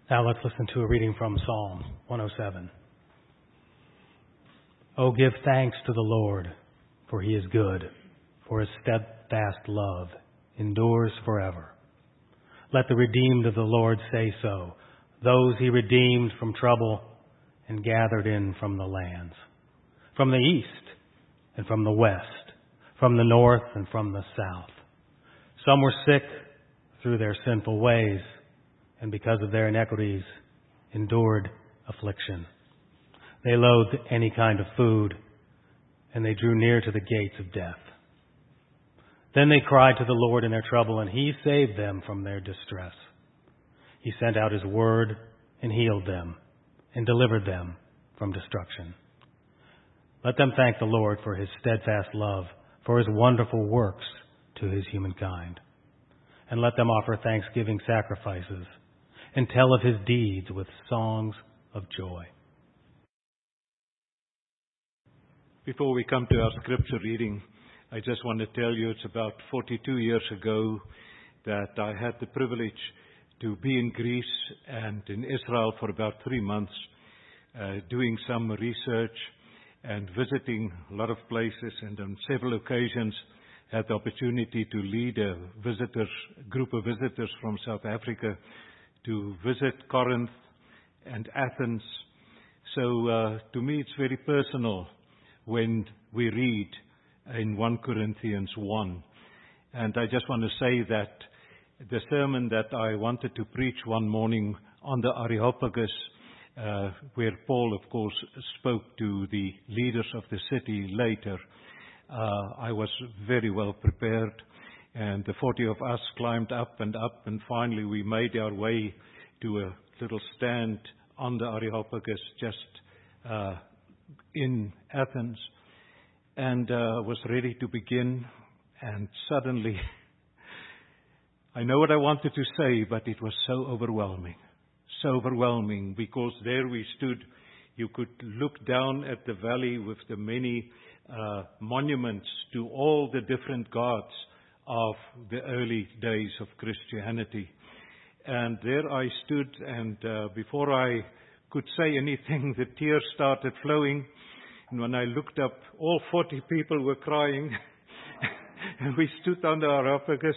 Now let's listen to a reading from Psalm 107. Oh, give thanks to the Lord, for he is good, for his steadfast love endures forever. Let the redeemed of the Lord say so, those he redeemed from trouble and gathered in from the lands, from the east and from the west, from the north and from the south. Some were sick through their sinful ways, and because of their iniquities endured affliction. They loathed any kind of food, and they drew near to the gates of death. Then they cried to the Lord in their trouble, and he saved them from their distress. He sent out his word and healed them and delivered them from destruction. Let them thank the Lord for his steadfast love, for his wonderful works to his humankind. And let them offer thanksgiving sacrifices and tell of his deeds with songs of joy. Before we come to our scripture reading, I just want to tell you it's about 42 years ago that I had the privilege to be in Greece and in Israel for about 3 months, doing some research and visiting a lot of places, and on several occasions had the opportunity to lead a group of visitors from South Africa to visit Corinth and Athens. So to me it's very personal when we read in 1 Corinthians 1. And I just want to say that the sermon that I wanted to preach one morning on the Areopagus, where Paul, of course, spoke to the leaders of the city later, I was very well prepared. And the 40 of us climbed up, and finally we made our way to a little stand on the Areopagus just in Athens, and was ready to begin, and suddenly I know what I wanted to say, but it was so overwhelming, because there we stood. You could look down at the valley with the many monuments to all the different gods of the early days of Christianity. And there I stood, and before I could say anything, the tears started flowing. And when I looked up, all 40 people were crying. And we stood on the Areopagus,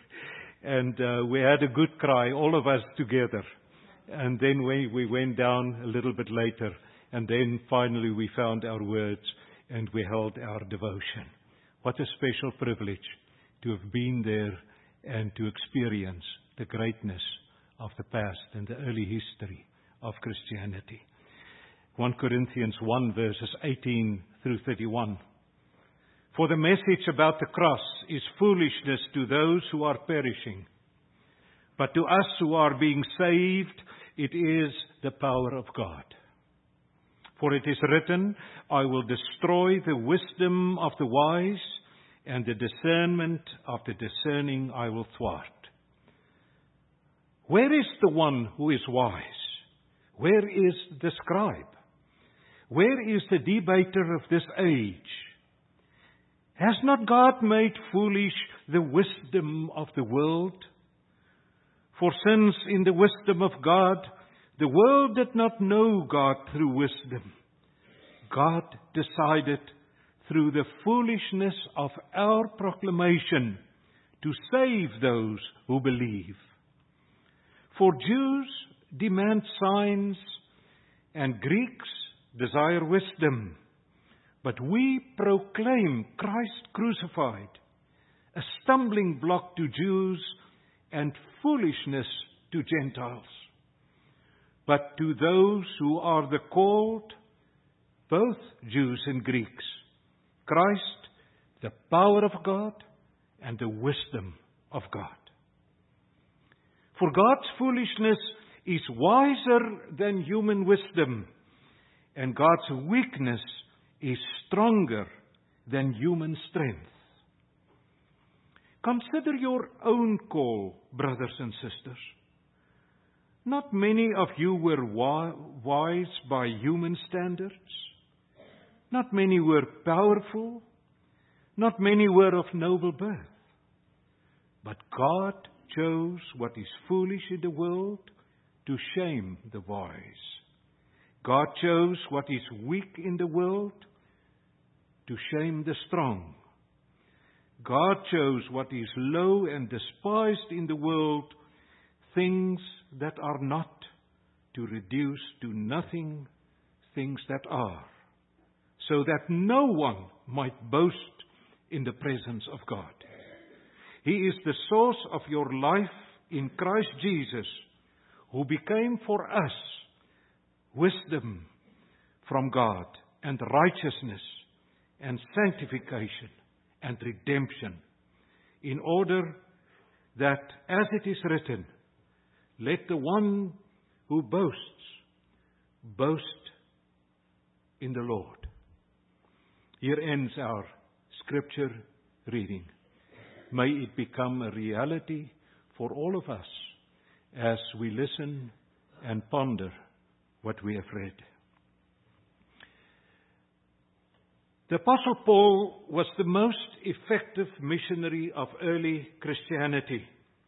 and we had a good cry, all of us together. And then we went down a little bit later, and then finally we found our words, and we held our devotion. What a special privilege to have been there and to experience the greatness of the past and the early history of Christianity. 1 Corinthians 1 verses 18 through 31. For the message about the cross is foolishness to those who are perishing, but to us who are being saved, it is the power of God. For it is written, I will destroy the wisdom of the wise, and the discernment of the discerning I will thwart. Where is the one who is wise? Where is the scribe? Where is the debater of this age? Has not God made foolish the wisdom of the world? For since in the wisdom of God, the world did not know God through wisdom, God decided through the foolishness of our proclamation to save those who believe. For Jews demand signs, and Greeks desire wisdom. But we proclaim Christ crucified, a stumbling block to Jews and foolishness to Gentiles. But to those who are the called, both Jews and Greeks, Christ, the power of God and the wisdom of God. For God's foolishness is wiser than human wisdom, and God's weakness is stronger than human strength. Consider your own call, brothers and sisters. Not many of you were wise by human standards. Not many were powerful. Not many were of noble birth. But God chose what is foolish in the world to shame the wise. God chose what is weak in the world to shame the strong. God chose what is low and despised in the world, things that are not, to reduce to nothing things that are, so that no one might boast in the presence of God. He is the source of your life in Christ Jesus, who became for us wisdom from God, and righteousness, and sanctification, and redemption, in order that, as it is written, let the one who boasts, boast in the Lord. Here ends our scripture reading. May it become a reality for all of us as we listen and ponder what we have read. The Apostle Paul was the most effective missionary of early Christianity.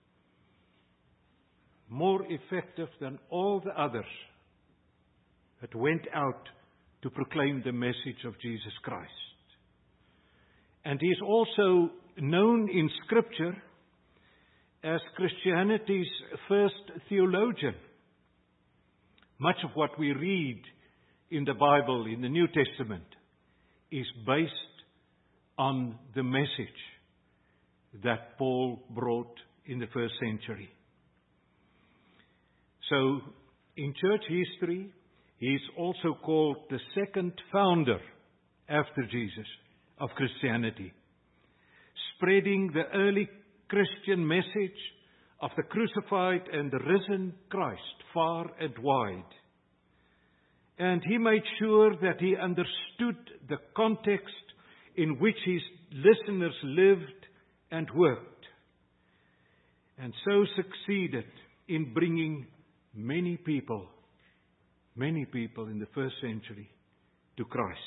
More effective than all the others that went out to proclaim the message of Jesus Christ. And he is also known in Scripture as Christianity's first theologian. Much of what we read in the Bible, in the New Testament, is based on the message that Paul brought in the first century. So, in church history, he is also called the second founder after Jesus of Christianity, spreading the early Christian message of the crucified and risen Christ far and wide. And he made sure that he understood the context in which his listeners lived and worked, and so succeeded in bringing many people in the first century to Christ.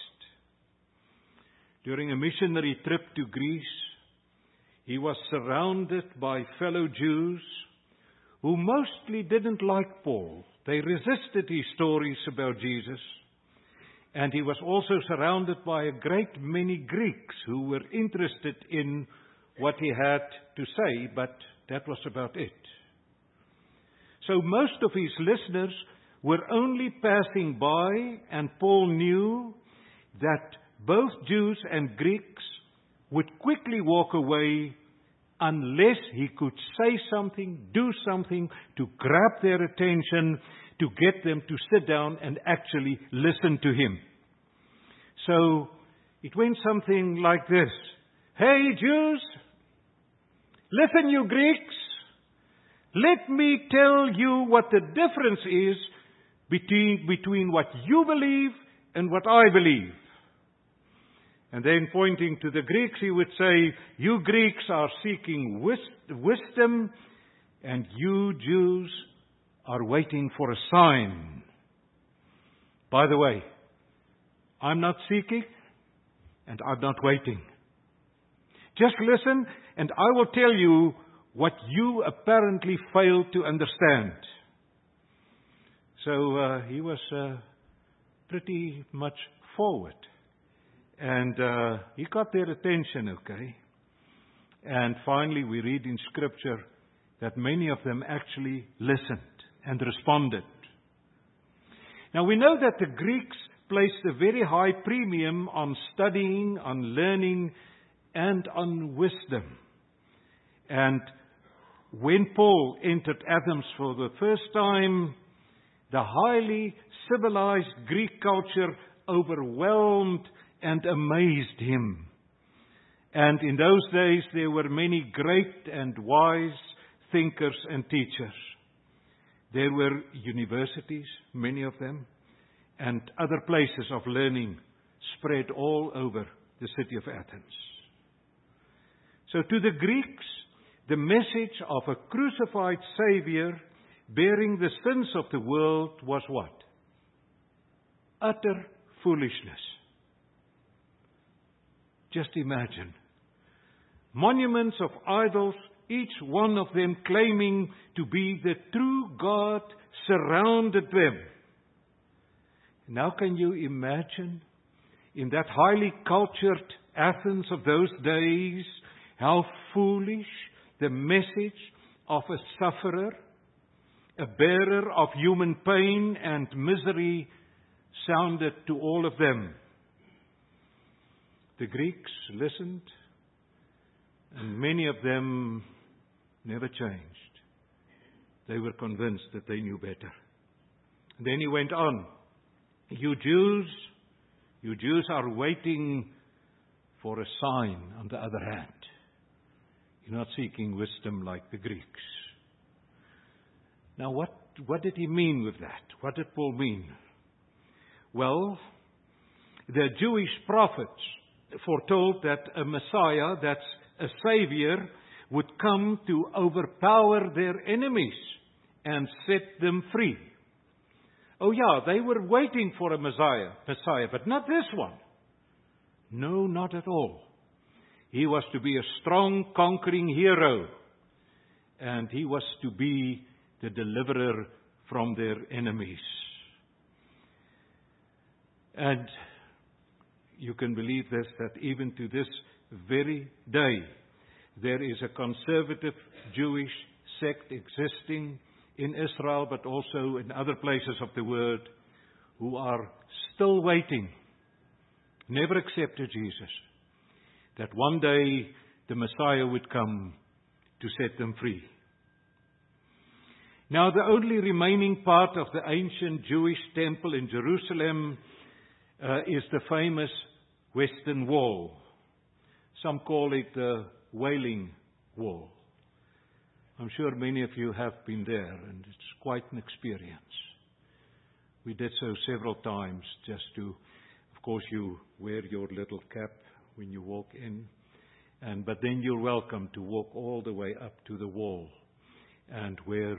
During a missionary trip to Greece, he was surrounded by fellow Jews who mostly didn't like Paul. They resisted his stories about Jesus. And he was also surrounded by a great many Greeks who were interested in what he had to say, but that was about it. So most of his listeners were only passing by, and Paul knew that both Jews and Greeks would quickly walk away unless he could say something, do something to grab their attention, to get them to sit down and actually listen to him. So it went something like this. Hey Jews, listen you Greeks, let me tell you what the difference is between what you believe and what I believe. And then pointing to the Greeks, he would say, you Greeks are seeking wisdom, and you Jews are waiting for a sign. By the way, I'm not seeking, and I'm not waiting. Just listen, and I will tell you what you apparently fail to understand. So he was pretty much forward. And he got their attention, okay? And finally, we read in Scripture that many of them actually listened and responded. Now, we know that the Greeks placed a very high premium on studying, on learning, and on wisdom. And when Paul entered Athens for the first time, the highly civilized Greek culture overwhelmed and amazed him. And in those days, there were many great and wise thinkers and teachers. There were universities, many of them, and other places of learning spread all over the city of Athens. So to the Greeks, the message of a crucified Savior bearing the sins of the world was what? Utter foolishness. Just imagine. Monuments of idols, each one of them claiming to be the true God surrounded them. Now can you imagine, in that highly cultured Athens of those days, how foolish the message of a sufferer, a bearer of human pain and misery, sounded to all of them. The Greeks listened, and many of them never changed. They were convinced that they knew better. And then he went on, You Jews are waiting for a sign on the other hand. You're not seeking wisdom like the Greeks. Now what did he mean with that? What did Paul mean? Well, the Jewish prophets foretold that a Messiah, that's a Savior, would come to overpower their enemies and set them free. Oh yeah, they were waiting for a Messiah, but not this one. No, not at all. He was to be a strong, conquering hero, and he was to be the deliverer from their enemies. And you can believe this, that even to this very day, there is a conservative Jewish sect existing in Israel, but also in other places of the world, who are still waiting, never accepted Jesus, that one day the Messiah would come to set them free. Now, the only remaining part of the ancient Jewish temple in Jerusalem is the famous Western Wall. Some call it the Wailing Wall. I'm sure many of you have been there, and it's quite an experience. We did so several times just to, of course, you wear your little cap when you walk in, but then you're welcome to walk all the way up to the wall, and where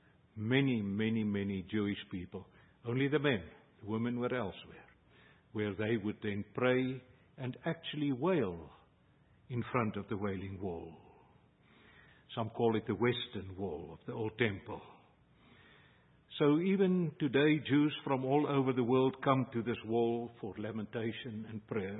many Jewish people, only the men, the women were elsewhere, where they would then pray and actually wail in front of the Wailing Wall. Some call it the Western Wall of the Old Temple. So even today, Jews from all over the world come to this wall for lamentation and prayer.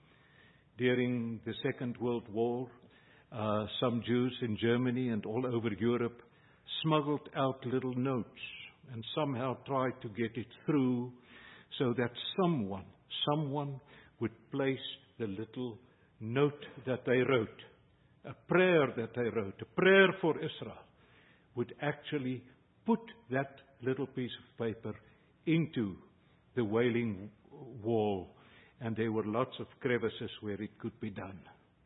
During the Second World War, some Jews in Germany and all over Europe smuggled out little notes and somehow tried to get it through so that someone would place the little note that they wrote, a prayer that they wrote, a prayer for Israel, would actually put that little piece of paper into the Wailing Wall. And there were lots of crevices where it could be done.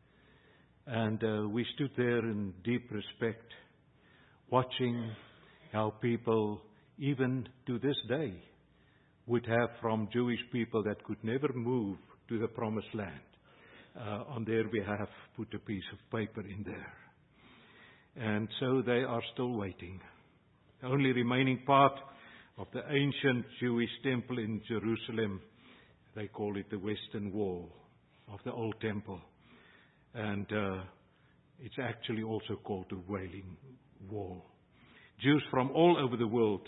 And we stood there in deep respect, watching how people, even to this day, would have from Jewish people that could never move to the Promised Land, on their behalf, put a piece of paper in there. And so they are still waiting. The only remaining part of the ancient Jewish temple in Jerusalem, they call it the Western Wall of the Old Temple. And it's actually also called the Wailing Wall. Jews from all over the world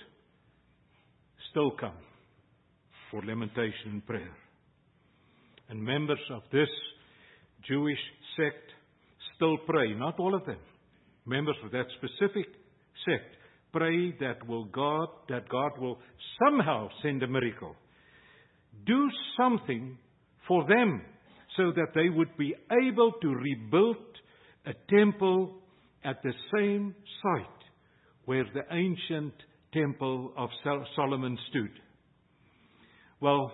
still come for lamentation and prayer. And members of this Jewish sect still pray, not all of them. Members of that specific sect pray that God will somehow send a miracle. Do something for them so that they would be able to rebuild a temple at the same site where the ancient temple of Solomon stood. Well,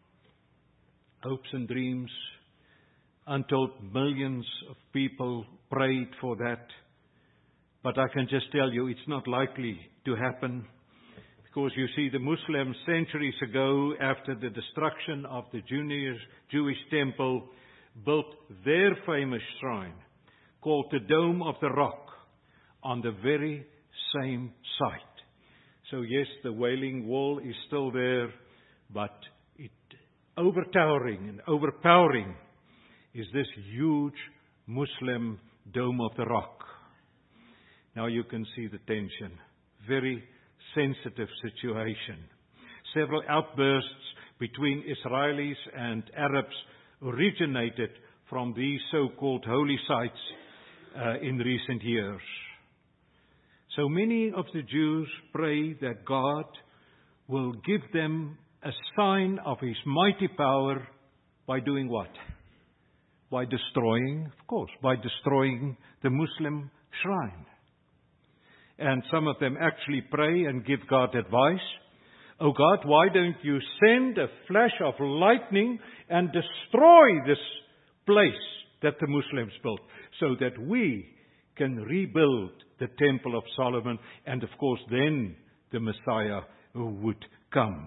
hopes and dreams, untold millions of people prayed for that. But I can just tell you, it's not likely to happen. Because you see, the Muslims centuries ago, after the destruction of the Jewish temple, built their famous shrine, called the Dome of the Rock, on the very same site. So yes, the Wailing Wall is still there, but overtowering and overpowering is this huge Muslim Dome of the Rock. Now you can see the tension. Very sensitive situation. Several outbursts between Israelis and Arabs originated from these so-called holy sites in recent years. So many of the Jews pray that God will give them a sign of His mighty power by doing what? By destroying, of course, by destroying the Muslim shrine. And some of them actually pray and give God advice. Oh God, why don't you send a flash of lightning and destroy this place that the Muslims built, so that we can rebuild the Temple of Solomon, and of course then the Messiah would come.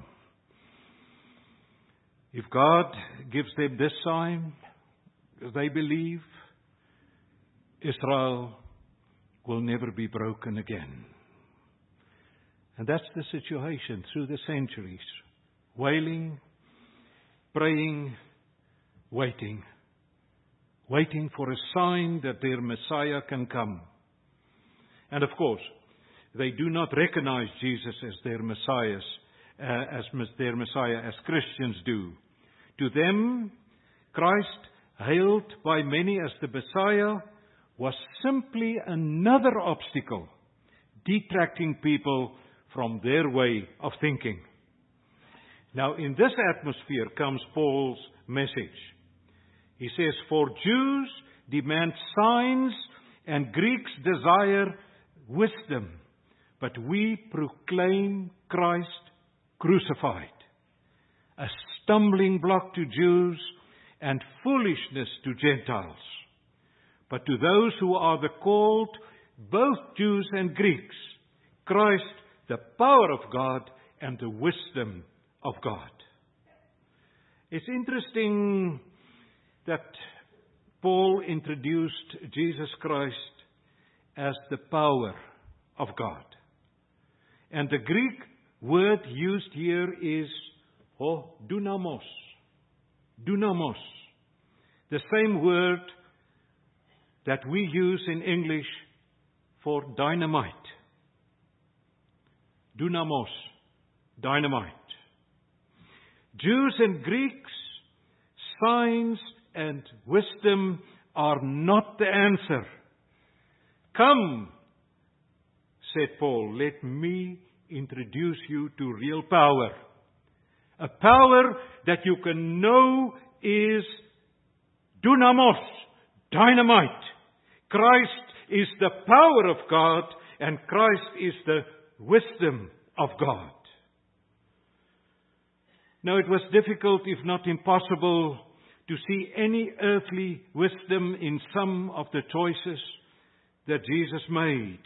If God gives them this sign, they believe, Israel will never be broken again. And that's the situation through the centuries. Wailing, praying, waiting for a sign that their Messiah can come. And of course, they do not recognize Jesus as their Messiah, as Christians do. To them, Christ, hailed by many as the Messiah, was simply another obstacle, detracting people from their way of thinking. Now, in this atmosphere comes Paul's message. He says, for Jews demand signs and Greeks desire wisdom, but we proclaim Christ crucified, a stumbling block to Jews and foolishness to Gentiles. But to those who are the called, both Jews and Greeks, Christ, the power of God and the wisdom of God. It's interesting that Paul introduced Jesus Christ as the power of God. And the Greek word used here is dunamos. Dunamos. The same word that we use in English for dynamite. Dunamos, dynamite. Jews and Greeks, signs and wisdom are not the answer. Come, said Paul, let me introduce you to real power. A power that you can know is dunamos, dynamite. Christ is the power of God, and Christ is the wisdom of God. Now, it was difficult, if not impossible, to see any earthly wisdom in some of the choices that Jesus made.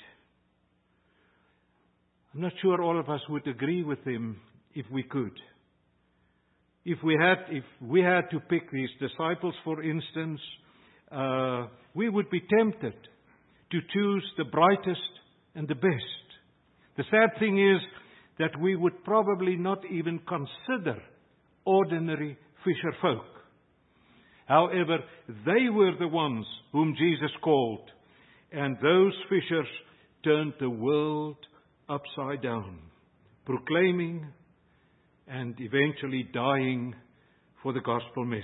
I'm not sure all of us would agree with him if we could. If we had to pick these disciples, for instance, we would be tempted to choose the brightest and the best. The sad thing is that we would probably not even consider ordinary fisher folk. However, they were the ones whom Jesus called, and those fishers turned the world upside down, proclaiming and eventually dying for the gospel message.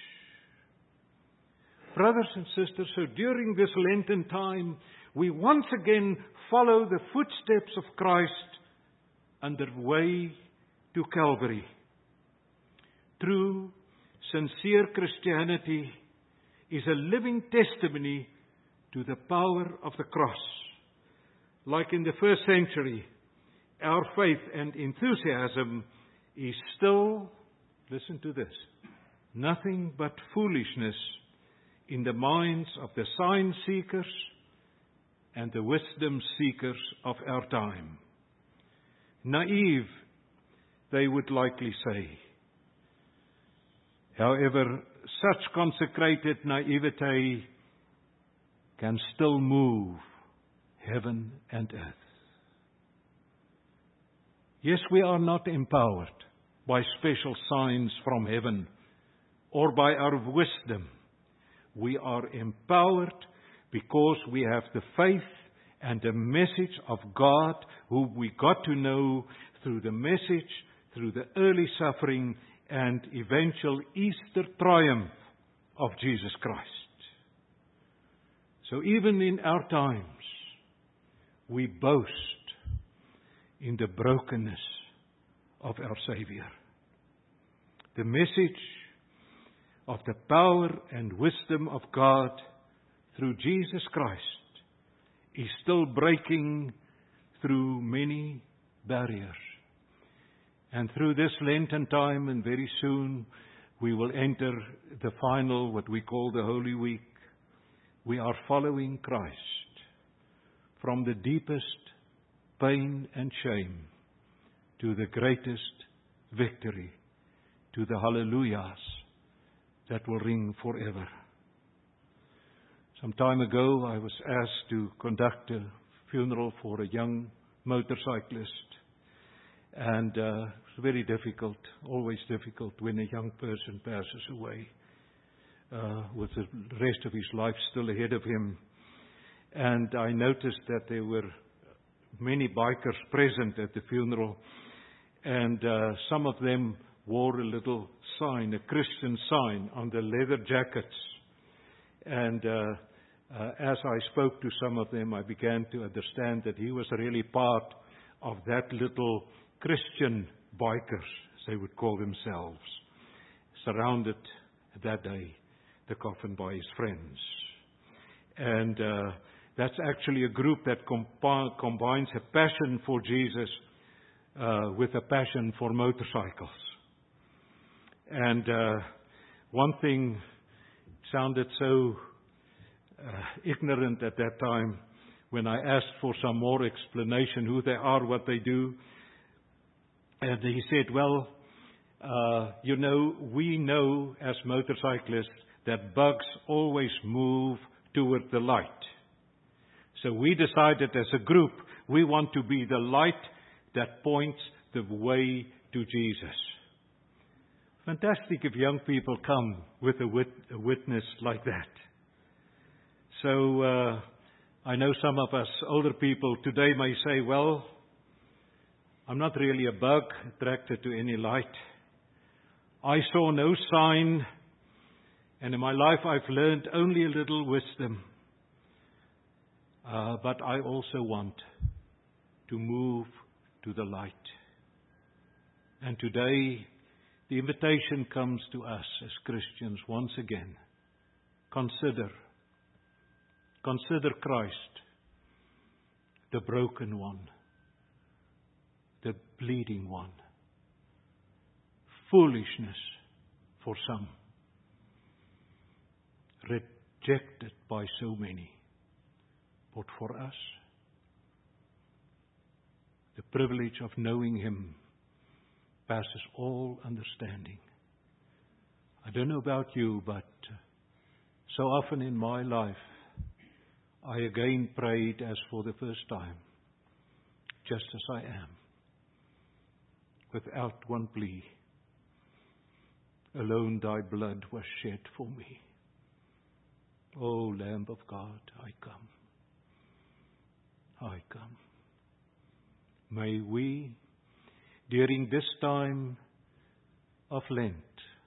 Brothers and sisters, so during this Lenten time, we once again follow the footsteps of Christ on the way to Calvary. True, sincere Christianity is a living testimony to the power of the cross. Like in the first century, our faith and enthusiasm is still, listen to this, nothing but foolishness in the minds of the sign seekers and the wisdom seekers of our time. Naive, they would likely say. However, such consecrated naivete can still move heaven and earth. Yes, we are not empowered by special signs from heaven or by our wisdom. We are empowered because we have the faith and the message of God, whom we got to know through the message, through the early suffering and eventual Easter triumph of Jesus Christ. So even in our times, we boast in the brokenness of our Savior. The message of the power and wisdom of God through Jesus Christ is still breaking through many barriers. And through this Lenten time, and very soon, we will enter the final, what we call the Holy Week. We are following Christ from the deepest pain and shame to the greatest victory, to the hallelujahs that will ring forever. Some time ago, I was asked to conduct a funeral for a young motorcyclist. And it's very difficult, always difficult, when a young person passes away with the rest of his life still ahead of him. And I noticed that there were many bikers present at the funeral, and some of them wore a little sign, a Christian sign, on the leather jackets. And as I spoke to some of them, I began to understand that he was really part of that little Christian bikers, as they would call themselves, surrounded that day, the coffin, by his friends. And that's actually a group that combines a passion for Jesus with a passion for motorcycles. And one thing sounded so ignorant at that time when I asked for some more explanation, who they are, what they do. And he said, well, we know as motorcyclists that bugs always move toward the light. So we decided as a group, we want to be the light that points the way to Jesus. Fantastic if young people come with a witness like that. So I know some of us older people today may say, well, I'm not really a bug attracted to any light. I saw no sign, and in my life I've learned only a little wisdom. But I also want to move to the light. And today, the invitation comes to us as Christians once again. Consider Christ, the broken one, the bleeding one. Foolishness for some, rejected by so many. But for us, the privilege of knowing Him passes all understanding. I don't know about you, but so often in my life, I again prayed as for the first time, just as I am, without one plea. Alone thy blood was shed for me. O Lamb of God, I come. I come. May we, during this time of Lent,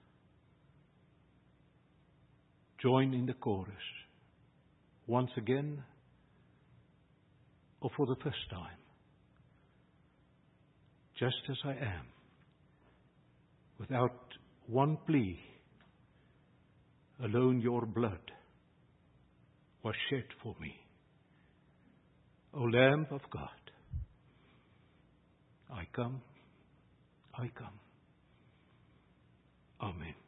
join in the chorus once again, or for the first time. Just as I am, without one plea, alone your blood was shed for me. O Lamb of God, I come, I come. Amen.